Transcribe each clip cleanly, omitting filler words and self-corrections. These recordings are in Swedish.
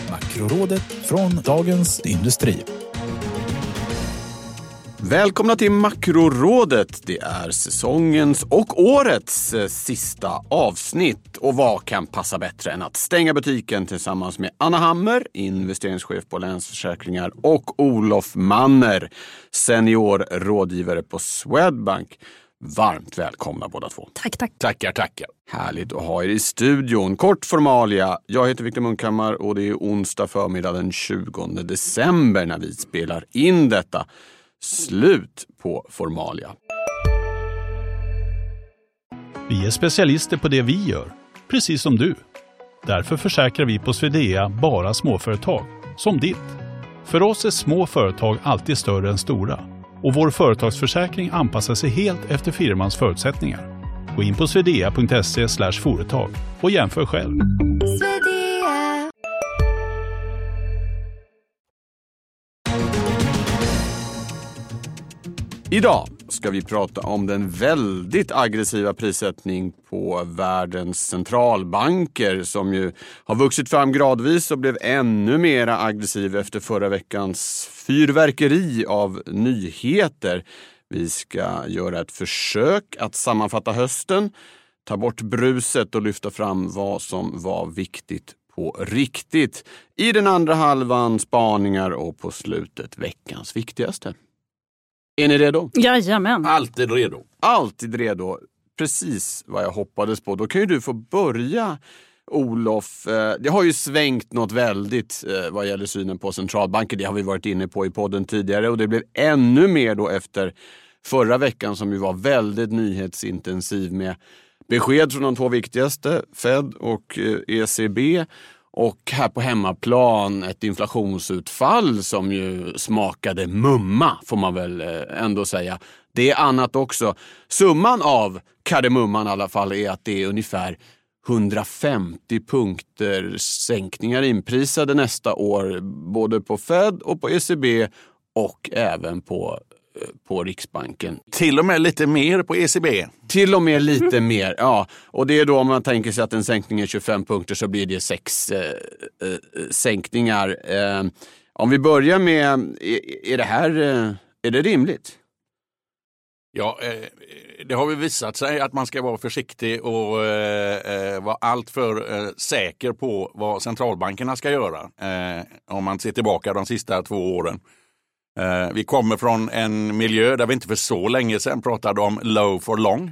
Makrorådet från Dagens Industri. Välkomna till Makrorådet. Det är säsongens och årets sista avsnitt. Och vad kan passa bättre än att stänga butiken tillsammans med Anna Hammer, investeringschef på Länsförsäkringar, och Olof Manner, senior rådgivare på Swedbank. Varmt välkomna båda två. Tack. Tackar. Härligt att ha er i studion. Kort formalia. Jag heter Viktor Munkhammar och det är onsdag förmiddag den 20 december när vi spelar in detta. Slut på formalia. Vi är specialister på det vi gör, precis som du. Därför försäkrar vi på Swedea bara småföretag, som ditt. För oss är små företag alltid större än stora. Och vår företagsförsäkring anpassar sig helt efter firmans förutsättningar. Gå in på swedea.se/företag och jämför själv. Swedea. Idag ska vi prata om den väldigt aggressiva prissättning på världens centralbanker som ju har vuxit fram gradvis och blev ännu mer aggressiv efter förra veckans fyrverkeri av nyheter. Vi ska göra ett försök att sammanfatta hösten, ta bort bruset och lyfta fram vad som var viktigt på riktigt. I den andra halvan spaningar och på slutet veckans viktigaste. Är ni redo? Jajamän. Alltid redo. Alltid redo. Precis vad jag hoppades på. Då kan ju du få börja, Olof. Det har ju svängt något väldigt vad gäller synen på centralbanker. Det har vi varit inne på i podden tidigare. Och det blev ännu mer då efter förra veckan som ju var väldigt nyhetsintensiv med besked från de två viktigaste, Fed och ECB. Och här på hemmaplan ett inflationsutfall som ju smakade mumma, får man väl ändå säga. Det är annat också. Summan av kardemumman i alla fall är att det är ungefär 150 punkter sänkningar inprisade nästa år. Både på Fed och på ECB och även på Riksbanken. Till och med lite mer på ECB. Till och med lite mer, ja. Och det är då om man tänker sig att en sänkning är 25 punkter så blir det 6 sänkningar. Om vi börjar med, är det rimligt? Ja, det har ju visat sig att man ska vara försiktig och vara alltför säker på vad centralbankerna ska göra. Om man ser tillbaka de sista 2 åren. Vi kommer från en miljö där vi inte för så länge sedan pratade om low for long.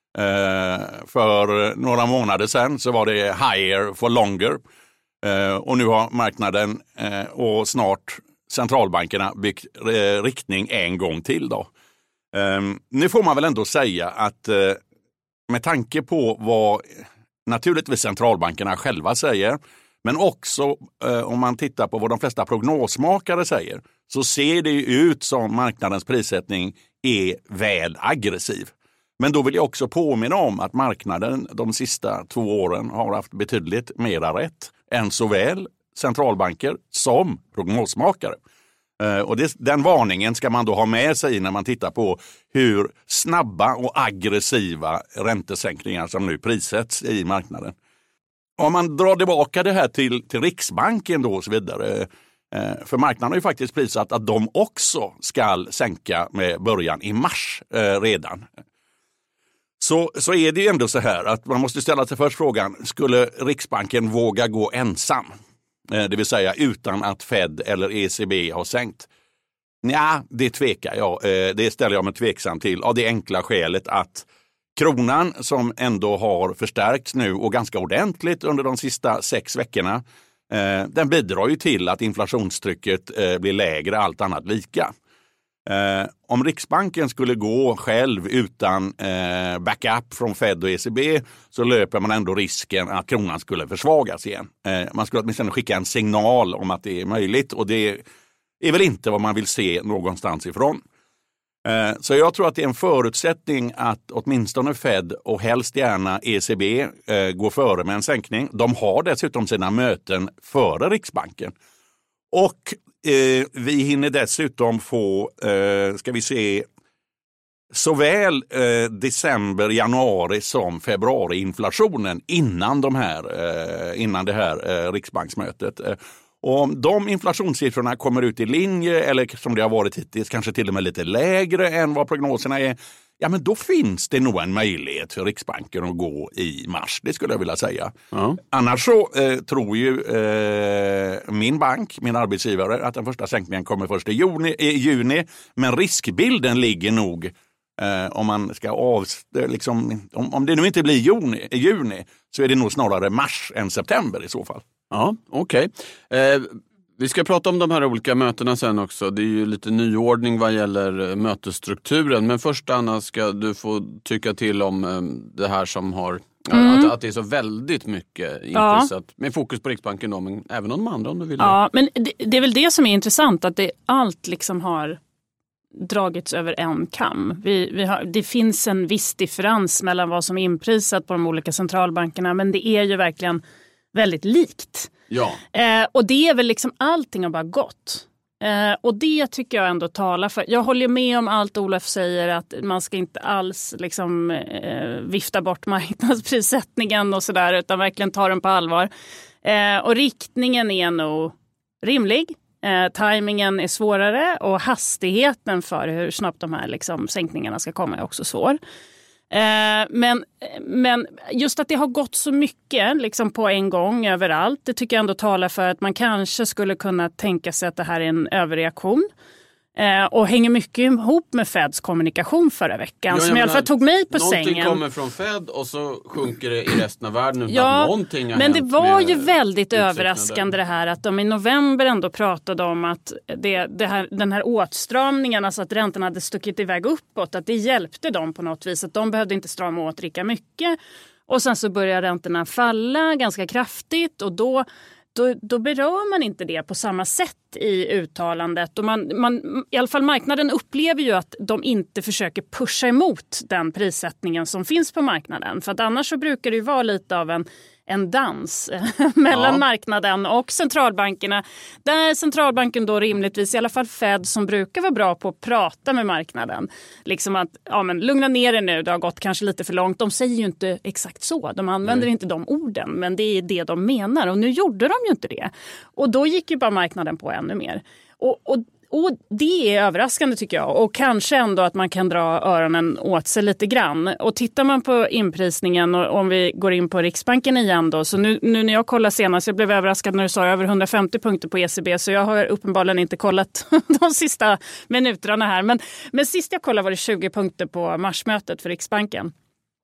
För några månader sedan så var det higher for longer. Och nu har marknaden och snart centralbankerna byggt riktning en gång till då. Nu får man väl ändå säga att med tanke på vad naturligtvis centralbankerna själva säger, men också om man tittar på vad de flesta prognosmakare säger, så ser det ju ut som marknadens prissättning är väl aggressiv. Men då vill jag också påminna om att marknaden de sista 2 åren har haft betydligt mera rätt än såväl centralbanker som prognosmakare. Och den varningen ska man då ha med sig när man tittar på hur snabba och aggressiva räntesänkningar som nu prissätts i marknaden. Om man drar tillbaka det här till Riksbanken då och så vidare, för marknaden har ju faktiskt prisat att de också ska sänka med början i mars redan. Så är det ju ändå så här att man måste ställa sig först frågan, skulle Riksbanken våga gå ensam? Det vill säga utan att Fed eller ECB har sänkt. Ja, det tvekar jag. Det ställer jag mig tveksam till av det enkla skälet att kronan som ändå har förstärkts nu och ganska ordentligt under de sista 6 veckorna, den bidrar ju till att inflationstrycket blir lägre, allt annat lika. Om Riksbanken skulle gå själv utan backup från Fed och ECB så löper man ändå risken att kronan skulle försvagas igen. Man skulle åtminstone skicka en signal om att det är möjligt och det är väl inte vad man vill se någonstans ifrån. Så jag tror att det är en förutsättning att åtminstone Fed och helst gärna ECB går före med en sänkning. De har dessutom sina möten före Riksbanken. Och vi hinner dessutom få, såväl december, januari som februari-inflationen innan det här riksbanksmötet. Och om de inflationssiffrorna kommer ut i linje eller som det har varit hittills kanske till och med lite lägre än vad prognoserna är, ja men då finns det nog en möjlighet för Riksbanken att gå i mars. Det skulle jag vilja säga. Ja. Annars så tror ju min bank, min arbetsgivare, att den första sänkningen kommer först i juni. Men riskbilden ligger nog om man ska om det nu inte blir juni så är det nog snarare mars än september i så fall. Ja, okej. Vi ska prata om de här olika mötena sen också. Det är ju lite nyordning vad gäller mötesstrukturen. Men först, Anna, ska du få tycka till om det här som har... Att det är så väldigt mycket intressant. Med fokus på Riksbanken då, men även om de andra om du vill. Ja, men det är väl det som är intressant. Att allt liksom har dragits över en kam. Det finns en viss differens mellan vad som är inprisat på de olika centralbankerna. Men det är ju verkligen väldigt likt. Ja. Och det är väl liksom allting har bara gått. Och det tycker jag ändå talar för. Jag håller med om allt Olof säger att man ska inte alls liksom vifta bort marknadsprissättningen och sådär utan verkligen ta den på allvar. Och riktningen är nog rimlig. Timingen är svårare och hastigheten för hur snabbt de här liksom sänkningarna ska komma är också svår. Men just att det har gått så mycket liksom på en gång överallt, det tycker jag ändå talar för att man kanske skulle kunna tänka sig att det här är en överreaktion. Och hänger mycket ihop med Feds kommunikation förra veckan som i alla fall tog mig på sängen. Någonting kommer från Fed och så sjunker det i resten av världen utan att någonting har men hänt. Det var ju väldigt överraskande det här att de i november ändå pratade om att den här åtstramningen, alltså att räntorna hade stuckit iväg uppåt, att det hjälpte dem på något vis, att de behövde inte strama åt lika mycket. Och sen så börjar räntorna falla ganska kraftigt och då berör man inte det på samma sätt i uttalandet. Och i alla fall marknaden upplever ju att de inte försöker pusha emot den prissättningen som finns på marknaden. För att annars så brukar det ju vara lite av en dans mellan marknaden och centralbankerna. Där centralbanken då rimligtvis, i alla fall Fed som brukar vara bra på att prata med marknaden. Liksom att, lugna ner er nu, det har gått kanske lite för långt. De säger ju inte exakt så, de använder inte de orden, men det är det de menar. Och nu gjorde de ju inte det. Och då gick ju bara marknaden på ännu mer. Och det är överraskande tycker jag. Och kanske ändå att man kan dra öronen åt sig lite grann. Och tittar man på inprisningen och om vi går in på Riksbanken igen då. Så nu när jag kollade senast, jag blev överraskad när du sa över 150 punkter på ECB. Så jag har uppenbarligen inte kollat de sista minuterna här. Men sist jag kollade var det 20 punkter på marsmötet för Riksbanken.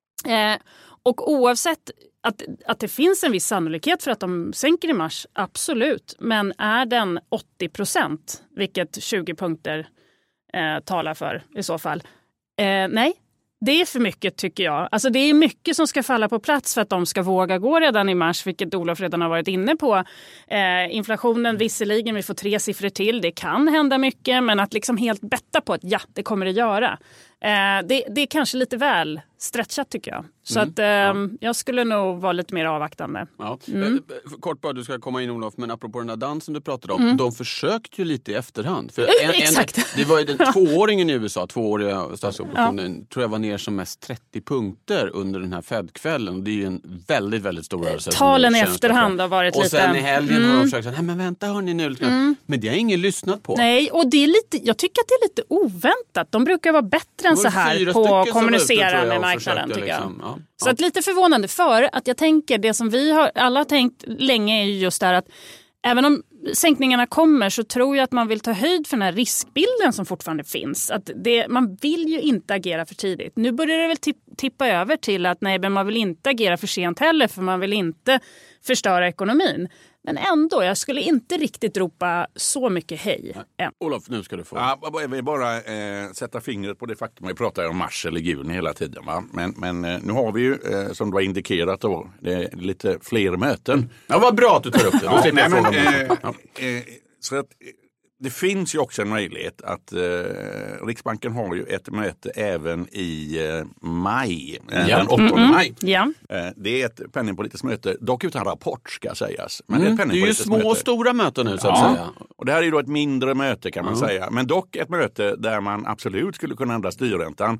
Och oavsett att det finns en viss sannolikhet för att de sänker i mars, absolut. Men är den 80%, vilket 20 punkter talar för i så fall? Nej, det är för mycket tycker jag. Alltså det är mycket som ska falla på plats för att de ska våga gå redan i mars, vilket Olof redan har varit inne på. Inflationen visserligen, vi får 3 siffror till. Det kan hända mycket, men att liksom helt betta på att det kommer det göra. Det är kanske lite väl stretchat tycker jag. Så att jag skulle nog vara lite mer avvaktande. Ja. Kort bara, du ska komma in Olof, men apropå den där dansen du pratade om, de försökte ju lite i efterhand. För exakt. Det var ju den 2-åringen i USA, 2-åriga statsobligationen, tror jag var ner som mest 30 punkter under den här Fed-kvällen. Och det är ju en väldigt, väldigt stor rörelse. Talen i efterhand har varit och lite... Och sen i helgen har de försökt säga, nej men vänta hörni nu. Men det har ingen lyssnat på. Nej, och det är lite, jag tycker att det är lite oväntat. De brukar vara bättre än så här på att kommunicera med marknaden tycker jag. Ja. Så att lite förvånande för att jag tänker det som vi har alla tänkt länge är ju just där att även om sänkningarna kommer så tror jag att man vill ta höjd för den här riskbilden som fortfarande finns. Att man vill ju inte agera för tidigt. Nu börjar det väl tippa över till att nej, men man vill inte agera för sent heller för man vill inte förstöra ekonomin. Men ändå, jag skulle inte riktigt ropa så mycket hej än. Olof, nu ska du få. Ja, jag vill bara sätta fingret på det faktum att vi pratar om mars eller juni hela tiden. Va? Men nu har vi ju, som du har indikerat då, det är lite fler möten. Ja, vad bra att du tar upp det. Så att det finns ju också en möjlighet att Riksbanken har ju ett möte även i maj, den 8 maj. Ja. Det är ett penningpolitiskt möte, dock utan rapport ska sägas. Men det är ju små och stora möten nu så att säga. Och det här är ju då ett mindre möte kan man säga. Men dock ett möte där man absolut skulle kunna ändra styrräntan.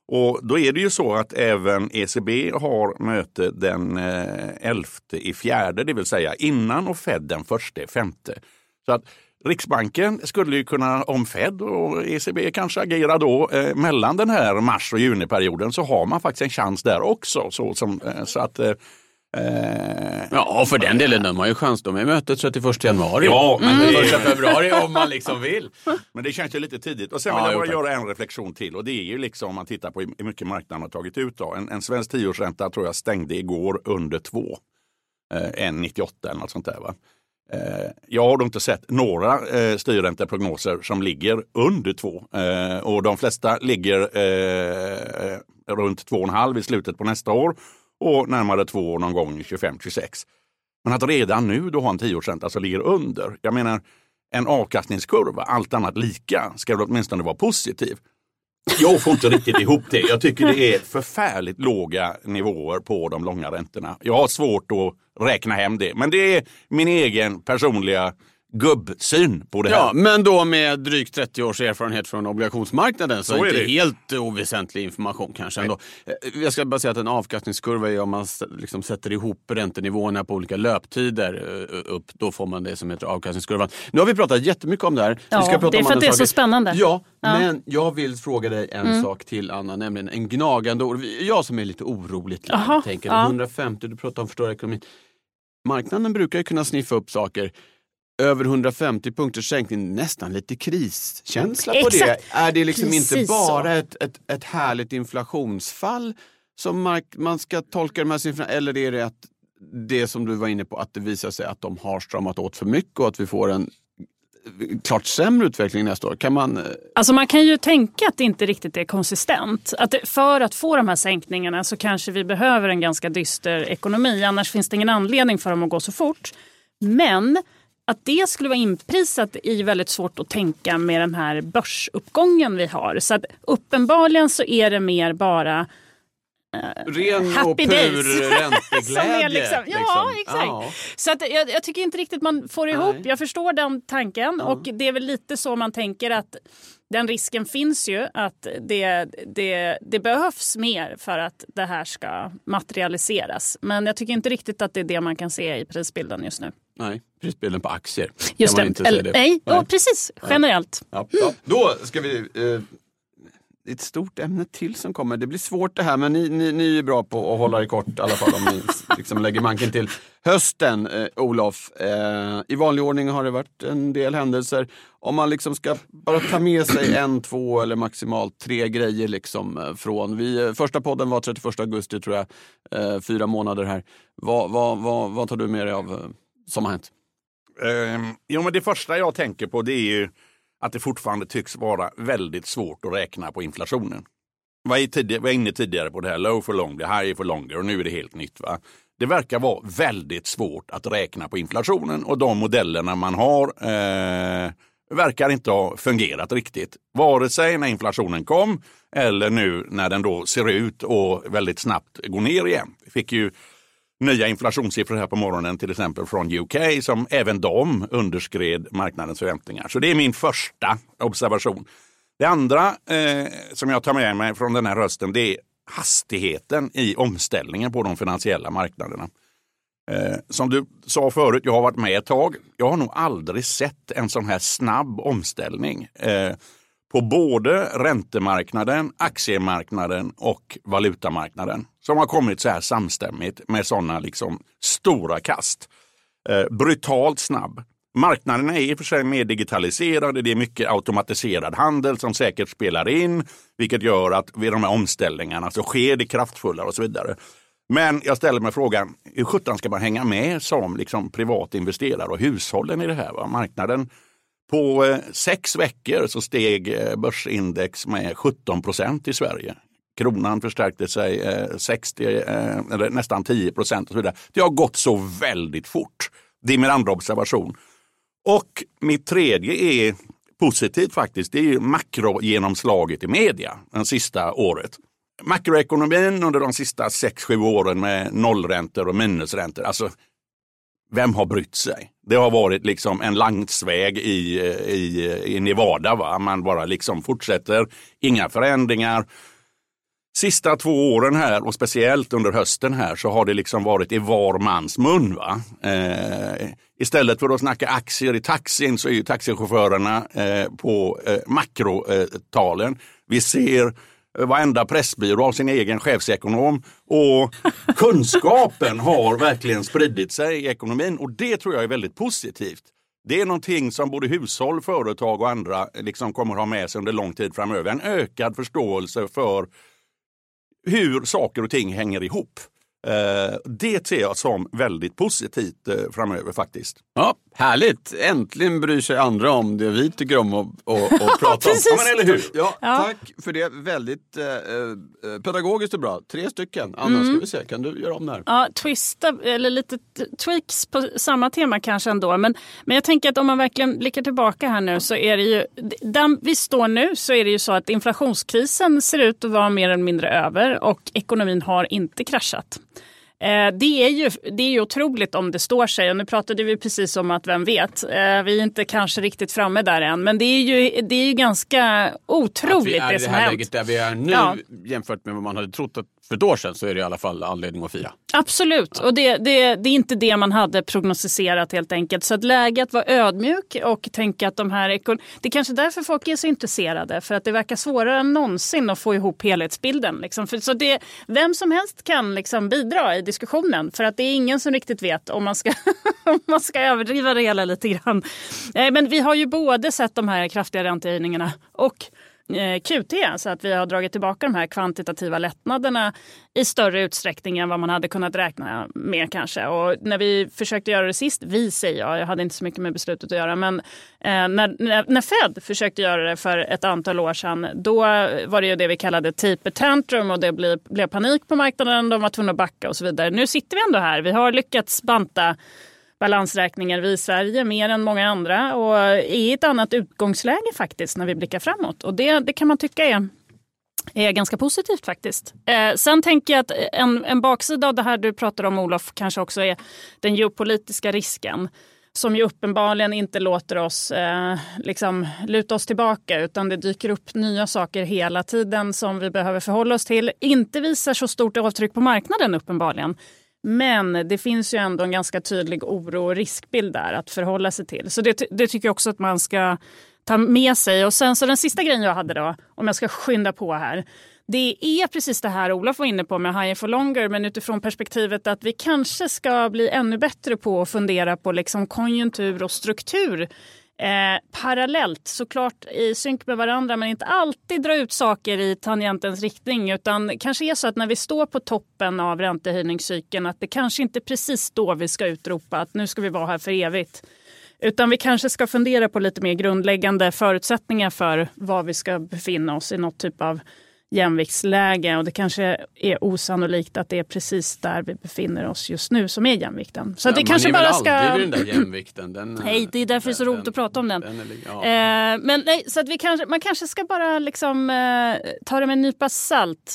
Och då är det ju så att även ECB har möte den 11/4, det vill säga innan, och Fed den 1/5. Så att Riksbanken skulle ju kunna, om Fed och ECB kanske agerar då mellan den här mars- och juniperioden, så har man faktiskt en chans där också. Ja, för den delen de har ju chans. De är mötet 31 januari. Ja, men det är 1 februari om man liksom vill. Men det känns ju lite tidigt. Och sen vill jag bara göra en reflektion till. Och det är ju liksom, om man tittar på hur mycket marknaden har tagit ut då. En svensk 10-årsränta tror jag stängde igår under 2. 1,98 eller något sånt där, va. Jag har då inte sett några styrränteprognoser som ligger under 2. Och de flesta ligger runt 2,5 i slutet på nästa år. Och närmare 2 någon gång i 25-26. Men att redan nu då ha en 10-årsränta som ligger under. Jag menar, en avkastningskurva, allt annat lika, ska väl åtminstone vara positiv. Jag får inte riktigt ihop det. Jag tycker det är förfärligt låga nivåer på de långa räntorna. Jag har svårt att räkna hem det. Men det är min egen personliga gubbsyn på det här. Ja, men då med drygt 30 års erfarenhet från obligationsmarknaden så är det inte helt oväsentlig information kanske ändå. Jag ska bara säga att en avkastningskurva är om man liksom sätter ihop räntenivåerna på olika löptider upp, då får man det som heter avkastningskurvan. Nu har vi pratat jättemycket om det här. Ja, vi ska prata det är för att det är så spännande. Ja, men jag vill fråga dig en sak till, Anna, nämligen en gnagande ord. Jag som är lite oroligt tänker 150, du pratar om förstörd ekonomi. Marknaden brukar ju kunna sniffa upp saker. Över 150 punkters sänkning, nästan lite kriskänsla på det. Är det liksom inte bara ett härligt inflationsfall som man ska tolka de här siffrorna, eller är det att det som du var inne på, att det visar sig att de har stramat åt för mycket och att vi får en klart sämre utveckling nästa år? Alltså man kan ju tänka att det inte riktigt är konsistent. Att för att få de här sänkningarna så kanske vi behöver en ganska dyster ekonomi. Annars finns det ingen anledning för dem att gå så fort. Men att det skulle vara inprisat är väldigt svårt att tänka med den här börsuppgången vi har. Så att uppenbarligen så är det mer bara ren happy och pur days. ränteglädje. Exakt. Ja. Så att jag tycker inte riktigt man får ihop. Jag förstår den tanken och det är väl lite så man tänker att den risken finns ju att det behövs mer för att det här ska materialiseras. Men jag tycker inte riktigt att det är det man kan se i prisbilden just nu. Nej, prisbilden på aktier. Just det. Nej, precis. Generellt. Ja. Då ska vi... Det är ett stort ämne till som kommer. Det blir svårt det här, men ni är bra på att hålla det kort i alla fall om ni liksom lägger manken till. Hösten, Olof, i vanlig ordning har det varit en del händelser. Om man liksom ska bara ta med sig 1, 2 eller maximalt 3 grejer liksom från. Första podden var 31 augusti tror jag, 4 månader här. Vad tar du med dig av som har hänt? Men det första jag tänker på det är ju att det fortfarande tycks vara väldigt svårt att räkna på inflationen. Jag var inne tidigare på det här low for longer, high for longer och nu är det helt nytt, va? Det verkar vara väldigt svårt att räkna på inflationen och de modellerna man har verkar inte ha fungerat riktigt. Vare sig när inflationen kom eller nu när den då ser ut och väldigt snabbt går ner igen. Vi fick ju nya inflationssiffror här på morgonen till exempel från UK som även de underskred marknadens förväntningar. Så det är min första observation. Det andra som jag tar med mig från den här hösten det är hastigheten i omställningen på de finansiella marknaderna. Som du sa förut, jag har varit med ett tag. Jag har nog aldrig sett en sån här snabb omställning på både räntemarknaden, aktiemarknaden och valutamarknaden som har kommit så här samstämmigt med sådana liksom stora kast. Brutalt snabb. Marknaderna är i och för sig mer digitaliserade, det är mycket automatiserad handel som säkert spelar in, vilket gör att vid de här omställningarna så sker det kraftfullare och så vidare. Men jag ställer mig frågan, hur 17 ska man hänga med som liksom privat investerare och hushållen i det här? Va? Marknaden på 6 veckor så steg börsindex med 17% i Sverige. Kronan förstärkte sig 60 eller nästan 10% och så vidare. Det har gått så väldigt fort. Det är min andra observation. Och mitt tredje är positivt faktiskt. Det är makrogenomslaget i media den sista året. Makroekonomin under de sista 6-7 åren med nollräntor och minusräntor. Alltså, vem har brytt sig? Det har varit liksom en landsväg i Nevada. Va? Man bara liksom fortsätter. Inga förändringar. Sista 2 åren här och speciellt under hösten här så har det liksom varit i var mans mun. Va? Istället för att snacka aktier i taxin så är ju taxichaufförerna på makrotalen. Vi ser varenda pressbyrå av sin egen chefsekonom och kunskapen har verkligen spridit sig i ekonomin och det tror jag är väldigt positivt. Det är någonting som både hushåll, företag och andra liksom kommer ha med sig under lång tid framöver. En ökad förståelse för hur saker och ting hänger ihop. Det ser jag som väldigt positivt framöver faktiskt. Ja, härligt. Äntligen bryr sig andra om det vi tycker om att prata om. Precis. Ja, men eller hur? Ja, tack för det. Väldigt pedagogiskt och bra. 3 stycken. Anna, ska vi se. Kan du göra om det här? Ja, twista, eller lite tweaks på samma tema kanske ändå. Men jag tänker att om man verkligen blickar tillbaka här nu så är det ju, där vi står nu så är det ju så att inflationskrisen ser ut att vara mer eller mindre över och ekonomin har inte kraschat. Det är ju otroligt om det står sig. Och nu pratade vi precis om att vem vet. Vi är inte kanske riktigt framme där än. Men det är ju ganska otroligt det som har hänt. Läget där vi är nu jämfört med vad man hade trott att för ett år sedan så är det i alla fall anledning att fira. Absolut. Och det är inte det man hade prognostiserat helt enkelt. Så att läget var ödmjuk och tänka att de här det är kanske därför folk är så intresserade. För att det verkar svårare än någonsin att få ihop helhetsbilden. Liksom. Så vem som helst kan liksom bidra i diskussionen. För att det är ingen som riktigt vet om man ska, om man ska överdriva det hela lite grann. Men vi har ju både sett de här kraftiga räntehöjningarna och QT, så att vi har dragit tillbaka de här kvantitativa lättnaderna i större utsträckning än vad man hade kunnat räkna med kanske. Och när vi försökte göra det sist, jag hade inte så mycket med beslutet att göra, men när Fed försökte göra det för ett antal år sedan, då var det ju det vi kallade taper tantrum och det blev panik på marknaden, de var tvungna att backa och så vidare. Nu sitter vi ändå här, vi har lyckats banta balansräkningar vi i Sverige mer än många andra och i ett annat utgångsläge faktiskt när vi blickar framåt. Och det kan man tycka är ganska positivt faktiskt. Sen tänker jag att en baksida av det här du pratar om, Olof, kanske också är den geopolitiska risken som ju uppenbarligen inte låter oss luta oss tillbaka, utan det dyker upp nya saker hela tiden som vi behöver förhålla oss till. Inte visar så stort avtryck på marknaden uppenbarligen. Men det finns ju ändå en ganska tydlig oro och riskbild där att förhålla sig till. Så det tycker jag också att man ska ta med sig. Och sen så den sista grejen jag hade då, om jag ska skynda på här. Det är precis det här Olof var inne på med higher for longer, men utifrån perspektivet att vi kanske ska bli ännu bättre på att fundera på liksom konjunktur och struktur. Parallellt, såklart i synk med varandra, men inte alltid dra ut saker i tangentens riktning, utan kanske är så att när vi står på toppen av räntehöjningscykeln att det kanske inte precis då vi ska utropa att nu ska vi vara här för evigt, utan vi kanske ska fundera på lite mer grundläggande förutsättningar för var vi ska befinna oss i något typ av jämviktsläge, och det kanske är osannolikt att det är precis där vi befinner oss just nu som är jämvikten. Så att det kanske bara ska... aldrig den där jämvikten. Nej, det är därför det är så roligt att prata om den. Men nej, så att man kanske ska bara liksom ta det med en nypa salt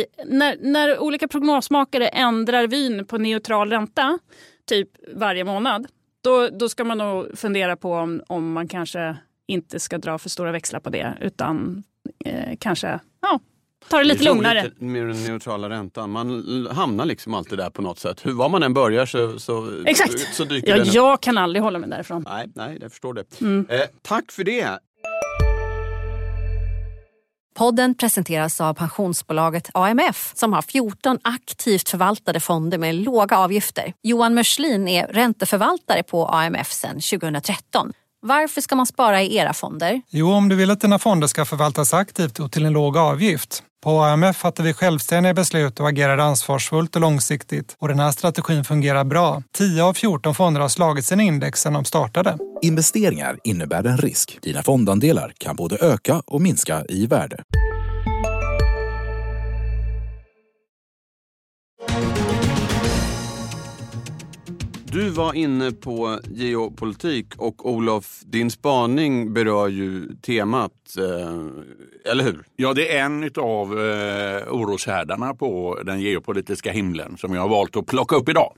när olika prognosmakare ändrar vyn på neutral ränta typ varje månad. Då ska man nog fundera på om man kanske inte ska dra för stora växlar på det, utan kanske ta det lite lugnare. Med den neutrala räntan. Man hamnar liksom alltid där på något sätt. Var man än börjar så dyker den upp. Jag kan aldrig hålla mig därifrån. Nej, jag förstår det. Tack för det. Podden presenteras av pensionsbolaget AMF som har 14 aktivt förvaltade fonder med låga avgifter. Johan Mörslin är ränteförvaltare på AMF sedan 2013. Varför ska man spara i era fonder? Jo, om du vill att dina fonder ska förvaltas aktivt och till en låg avgift. På AMF fattar vi självständiga beslut och agerar ansvarsfullt och långsiktigt. Och den här strategin fungerar bra. 10 av 14 fonder har slagit sin index sedan de startade. Investeringar innebär en risk. Dina fondandelar kan både öka och minska i värde. Du var inne på geopolitik och Olof, din spaning berör ju temat, eller hur? Ja, det är en av oroshärdarna på den geopolitiska himlen som jag har valt att plocka upp idag.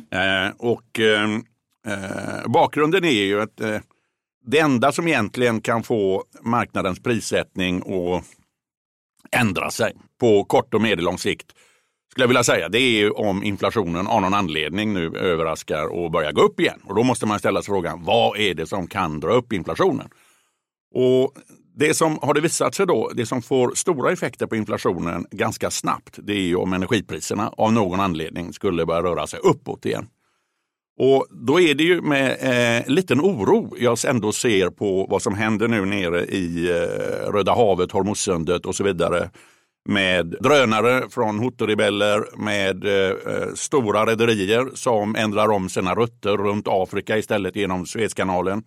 Bakgrunden är ju att det enda som egentligen kan få marknadens prissättning och ändra sig på kort och medellång sikt. Skulle jag vilja säga, det är ju om inflationen av någon anledning nu överraskar och börjar gå upp igen. Och då måste man ställa sig frågan, vad är det som kan dra upp inflationen? Och det som har det visat sig då, det som får stora effekter på inflationen ganska snabbt, det är ju om energipriserna av någon anledning skulle börja röra sig uppåt igen. Och då är det ju med liten oro jag ändå ser på vad som händer nu nere i Röda havet, Hormuzsundet och så vidare. Med drönare från Houthi-rebeller, med stora rederier som ändrar om sina rutter runt Afrika istället genom Suezkanalen.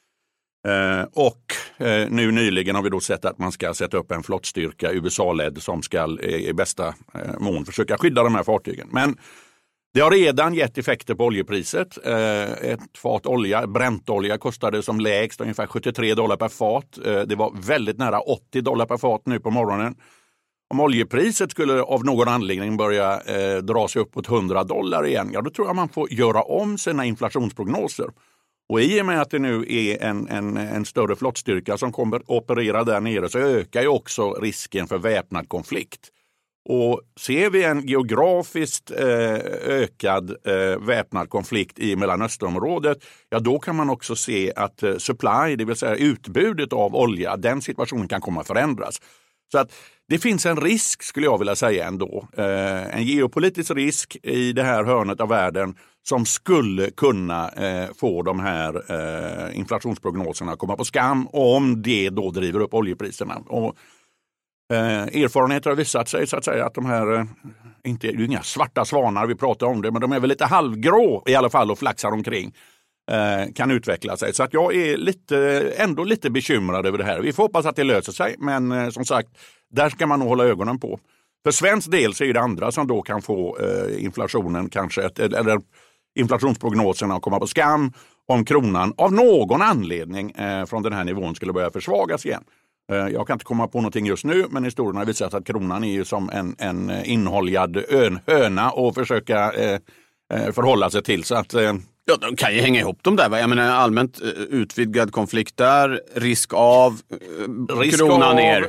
Och nu nyligen har vi då sett att man ska sätta upp en flottstyrka, USA-ledd, som ska i bästa mån försöka skydda de här fartygen. Men det har redan gett effekter på oljepriset. Ett fat olja, bräntolja, kostade som lägst ungefär $73 per fat. Det var väldigt nära $80 per fat nu på morgonen. Om oljepriset skulle av någon anledning börja dra sig uppåt $100 igen, ja då tror jag man får göra om sina inflationsprognoser. Och i och med att det nu är en större flottstyrka som kommer operera där nere så ökar ju också risken för väpnad konflikt. Och ser vi en geografiskt ökad väpnad konflikt i Mellanösternområdet, ja då kan man också se att supply, det vill säga utbudet av olja, den situationen kan komma att förändras. Så att det finns en risk, skulle jag vilja säga ändå, en geopolitisk risk i det här hörnet av världen som skulle kunna få de här inflationsprognoserna att komma på skam, om det då driver upp oljepriserna. Och erfarenheter har visat sig så att säga att de här, inte är inga svarta svanar vi pratar om det, men de är väl lite halvgrå i alla fall och flaxar omkring, kan utveckla sig. Så att jag är ändå lite bekymrad över det här. Vi får hoppas att det löser sig, men som sagt, där ska man nog hålla ögonen på. För svensk del så är det andra som då kan få inflationen kanske, eller inflationsprognoserna att komma på skam om kronan av någon anledning från den här nivån skulle börja försvagas igen. Jag kan inte komma på någonting just nu, men historien har visat att kronan är ju som en inhållad höna och försöka förhålla sig till. Så att ja, de kan ju hänga ihop dem där. Jag menar, allmänt utvidgad konflikt där, risk av kronan ner.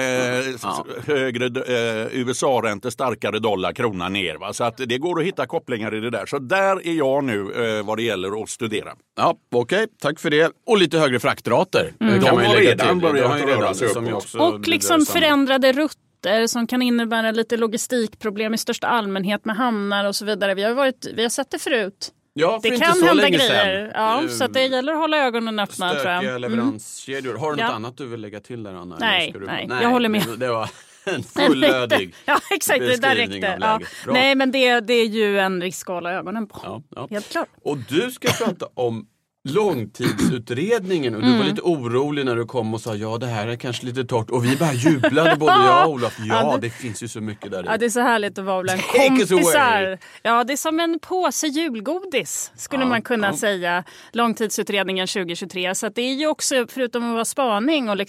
Högre USA-räntor, starkare dollar, krona ner. Va? Så att det går att hitta kopplingar i det där. Så där är jag nu vad det gäller att studera. Ja, okej. Tack för det. Och lite högre fraktrater. De har redan börjat röra sig uppåt. Och liksom förändrade rutter som kan innebära lite logistikproblem i största allmänhet med hamnar och så vidare. Vi har sett det förut. Ja, det kan hända grejer. Ja, så att det gäller att hålla ögonen öppna. Stökiga leveranskedjor. Har du något annat du vill lägga till där, Anna? Nej, jag håller med. Det var en fullödig ja, exakt, det där räckte. Ja. Nej, men det är ju en risk att hålla ögonen på. Ja. Helt klart. Och du ska prata om långtidsutredningen och du var lite orolig när du kom och sa ja, det här är kanske lite torrt, och vi bara jublade både jag och Olof. Det finns ju så mycket där i. Ja, det är så härligt att vara bland kompisar. Ja, det är som en påse julgodis skulle man kunna säga, långtidsutredningen 2023. Så att det är ju också, förutom att vara spaning och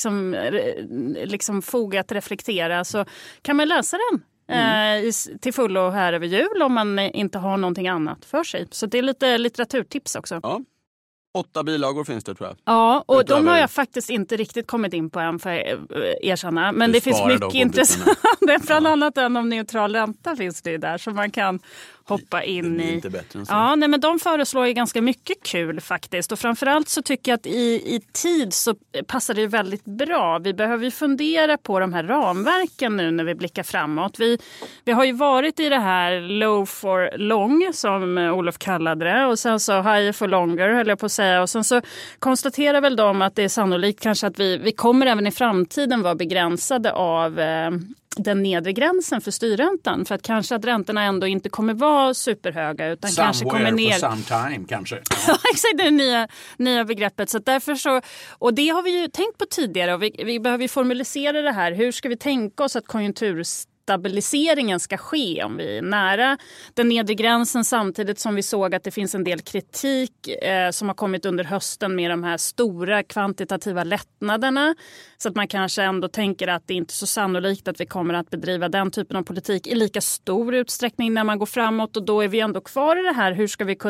liksom fogat reflektera, så kan man läsa den till fullo här över jul om man inte har någonting annat för sig. Så det är lite litteraturtips också. Ja. 8 bilagor finns det, tror jag. Ja, och de har jag faktiskt inte riktigt kommit in på än, för erkänna. Men det finns mycket intressant. Bland annat den om neutral ränta finns det där som man kan hoppa in i. Inte bättre än så. Ja, nej, men de föreslår ju ganska mycket kul faktiskt. Och framförallt så tycker jag att i tid så passar det väldigt bra. Vi behöver ju fundera på de här ramverken nu när vi blickar framåt. Vi har ju varit i det här low for long, som Olof kallade det. Och sen så high for longer, höll jag på att säga. Och sen så konstaterar väl de att det är sannolikt kanske att vi kommer även i framtiden vara begränsade av den nedre gränsen för styrräntan, för att kanske att räntorna ändå inte kommer vara superhöga utan kanske kommer ner. For some time kanske. Ja, exakt, det är nya begreppet. Så därför så, och det har vi ju tänkt på tidigare, och vi behöver ju formalisera det här. Hur ska vi tänka oss att konjunkturstabiliseringen ska ske om vi är nära den nedre gränsen, samtidigt som vi såg att det finns en del kritik som har kommit under hösten med de här stora kvantitativa lättnaderna, så att man kanske ändå tänker att det inte är så sannolikt att vi kommer att bedriva den typen av politik i lika stor utsträckning när man går framåt, och då är vi ändå kvar i det här, hur ska vi kunna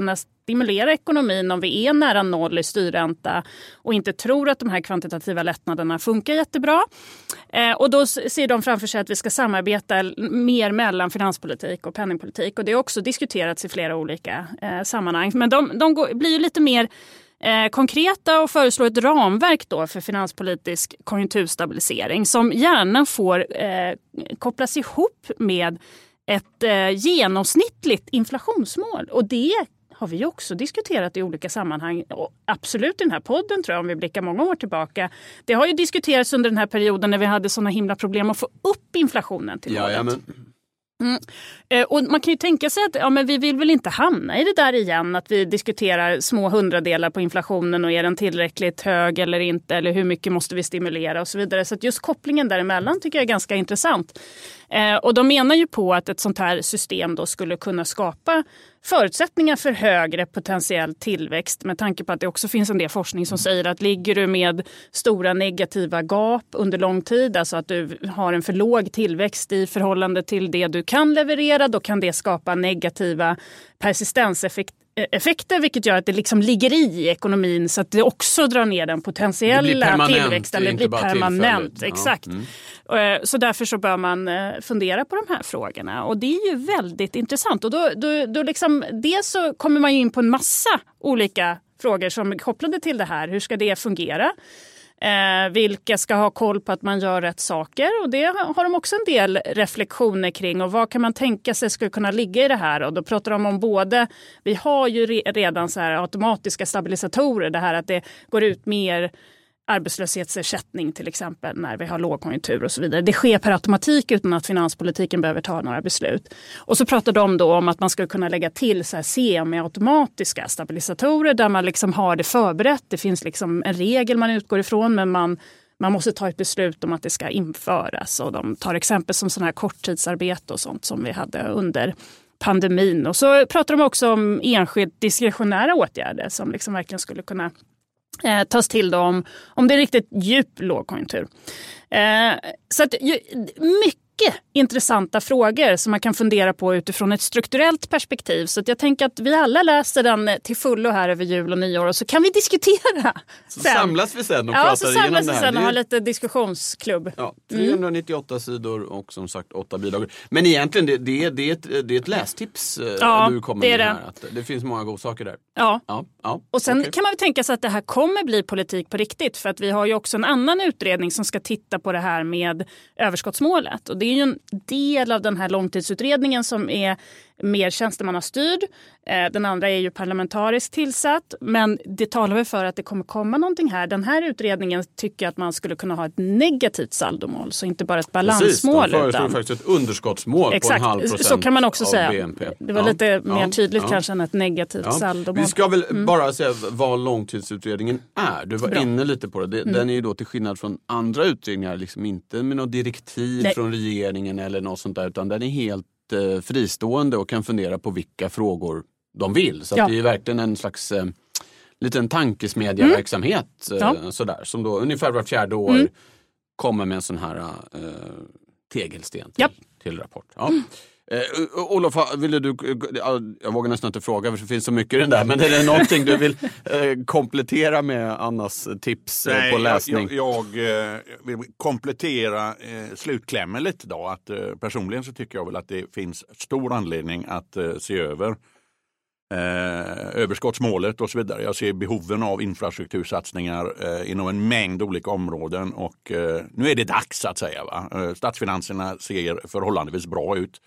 stimulera ekonomin om vi är nära noll i styrränta och inte tror att de här kvantitativa lättnaderna funkar jättebra. Och då ser de framför sig att vi ska samarbeta mer mellan finanspolitik och penningpolitik. Och det har också diskuterats i flera olika sammanhang. Men de blir ju lite mer konkreta och föreslår ett ramverk då för finanspolitisk konjunkturstabilisering som gärna får kopplas ihop med ett genomsnittligt inflationsmål. Och det har vi också diskuterat i olika sammanhang. Och absolut i den här podden tror jag, om vi blickar många år tillbaka. Det har ju diskuterats under den här perioden när vi hade såna himla problem att få upp inflationen till målet. Och man kan ju tänka sig att men vi vill väl inte hamna i det där igen, att vi diskuterar små hundradelar på inflationen och är den tillräckligt hög eller inte, eller hur mycket måste vi stimulera och så vidare. Så att just kopplingen däremellan tycker jag är ganska intressant. Och de menar ju på att ett sånt här system då skulle kunna skapa förutsättningar för högre potentiell tillväxt, med tanke på att det också finns en del forskning som säger att ligger du med stora negativa gap under lång tid, alltså att du har en för låg tillväxt i förhållande till det du kan leverera, då kan det skapa negativa persistenseffekter, vilket gör att det liksom ligger i ekonomin så att det också drar ner den potentiella tillväxten. Det blir permanent. Exakt. Så därför så bör man fundera på de här frågorna. Och det är ju väldigt intressant. Och då liksom, dels så kommer man ju in på en massa olika frågor som är kopplade till det här. Hur ska det fungera? Vilka ska ha koll på att man gör rätt saker, och det har de också en del reflektioner kring, och vad kan man tänka sig skulle kunna ligga i det här. Och då pratar de om både, vi har ju redan så här automatiska stabilisatorer, det här att det går ut mer arbetslöshetsersättning till exempel när vi har lågkonjunktur och så vidare. Det sker per automatik utan att finanspolitiken behöver ta några beslut. Och så pratar de då om att man skulle kunna lägga till så här semi-automatiska stabilisatorer där man liksom har det förberett. Det finns liksom en regel man utgår ifrån, men man måste ta ett beslut om att det ska införas. Och de tar exempel som sådana här korttidsarbete och sånt som vi hade under pandemin. Och så pratar de också om enskilt diskretionära åtgärder som liksom verkligen skulle kunna tas till då om det är riktigt djup lågkonjunktur. Så att mycket intressanta frågor som man kan fundera på utifrån ett strukturellt perspektiv. Så att jag tänker att vi alla läser den till fullo här över jul och nyår, och så kan vi diskutera. Så samlas vi sen och pratar igenom det här. Ja, så samlas vi sen och har lite diskussionsklubb. Ja, 398 sidor och som sagt 8 bilagor. Men egentligen det är ett lästips du kommer med här. Att det finns många goda saker där. Ja. Och sen kan man väl tänka sig att det här kommer bli politik på riktigt, för att vi har ju också en annan utredning som ska titta på det här med överskottsmålet. Och det är ju en del av den här långtidsutredningen som är mer tjänstemannastyrd. Den andra är ju parlamentariskt tillsatt, men det talar väl för att det kommer komma någonting här. Den här utredningen tycker att man skulle kunna ha ett negativt saldomål, så inte bara ett balansmål. Precis, de föreslår faktiskt ett underskottsmål på 0,5% så kan man också säga. BNP. Det var lite mer tydligt kanske än ett negativt saldomål. Vi ska väl bara säga vad långtidsutredningen är. Du var inne lite på det. Den är ju då till skillnad från andra utredningar liksom inte med något direktiv från regeringen eller något sånt där, utan den är helt fristående och kan fundera på vilka frågor de vill. Så att det är verkligen en slags liten tankesmedjaverksamhet sådär, som då ungefär var 4:e år kommer med en sån här tegelsten till rapport. Ja. Olof, ville du, jag vågar nästan inte fråga för det finns så mycket i den där, men är det någonting du vill komplettera med Annas tips på läsning? Jag vill komplettera slutklämmen lite då, att personligen så tycker jag väl att det finns stor anledning att se över överskottsmålet och så vidare. Jag ser behoven av infrastruktursatsningar inom en mängd olika områden, och nu är det dags att säga. Statsfinanserna ser förhållandevis bra ut.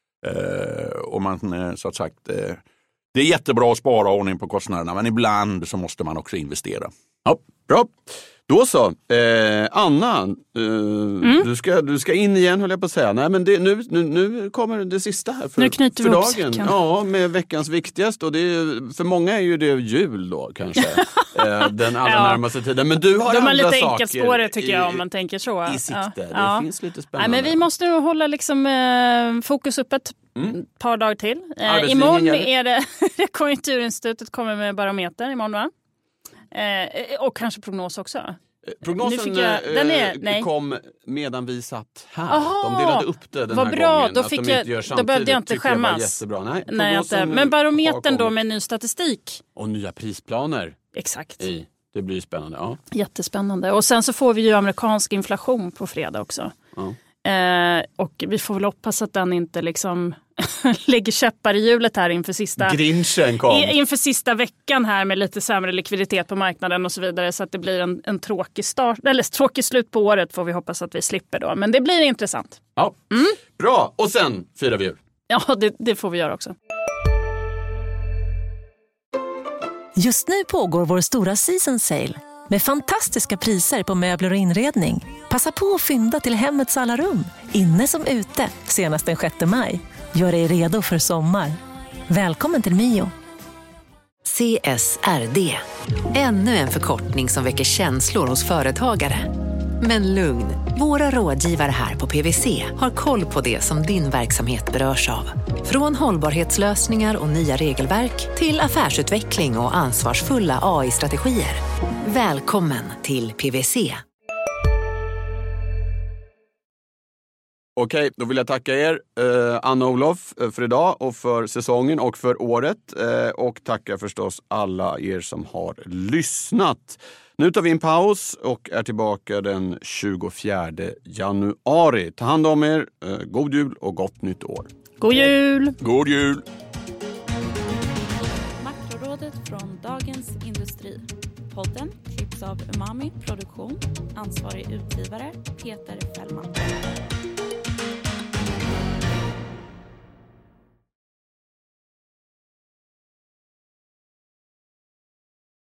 Och man så att sagt, det är jättebra att spara ordning på kostnaderna, men ibland så måste man också investera. Ja, bra. Då så, Anna, du ska in igen, höll jag på att säga. Nej, men nu kommer det sista här för dagen. Ja, med veckans viktigaste. Och för många är ju det jul då kanske. Den allra närmaste tiden. Men du har andra saker. De är lite enkelspåret tycker jag, om man tänker så. I sikte, det finns lite spännande. Nej, men vi måste nog hålla liksom, fokus upp ett par dagar till. Imorgon är det Konjunkturinstitutet kommer med barometer imorgon, va? Och kanske prognos också. Prognosen kom medan vi satt här. Aha, de delade upp det den vad här bra, gången. då, fick då behövde jag inte skämmas. Jättebra. Nej, inte. Men barometern då med ny statistik. Och nya prisplaner. Exakt. Det blir spännande. Ja. Jättespännande. Och sen så får vi ju amerikansk inflation på fredag också. Ja. Och vi får väl hoppas att den inte liksom lägger käppar i hjulet här inför sista... Grinchen kom. Inför sista veckan här med lite sämre likviditet på marknaden och så vidare. Så att det blir en tråkig start, eller tråkig slut på året får vi hoppas att vi slipper då. Men det blir intressant. Ja, bra. Och sen firar vi jul. Ja, det får vi göra också. Just nu pågår vår stora season sale med fantastiska priser på möbler och inredning. Passa på att fynda till hemmets alla rum, inne som ute, senast den 6 maj. Gör dig redo för sommar. Välkommen till Mio. CSRD. Ännu en förkortning som väcker känslor hos företagare. Men lugn, våra rådgivare här på PwC har koll på det som din verksamhet berörs av. Från hållbarhetslösningar och nya regelverk till affärsutveckling och ansvarsfulla AI-strategier. Välkommen till PwC. Okej, då vill jag tacka er, Anna och Olof, för idag och för säsongen och för året. Och tacka förstås alla er som har lyssnat. Nu tar vi en paus och är tillbaka den 24 januari. Ta hand om er, god jul och gott nytt år. God jul! God jul! Makrorådet från Dagens Industri. Podden klipps av Umami Produktion. Ansvarig utgivare Peter Fällman.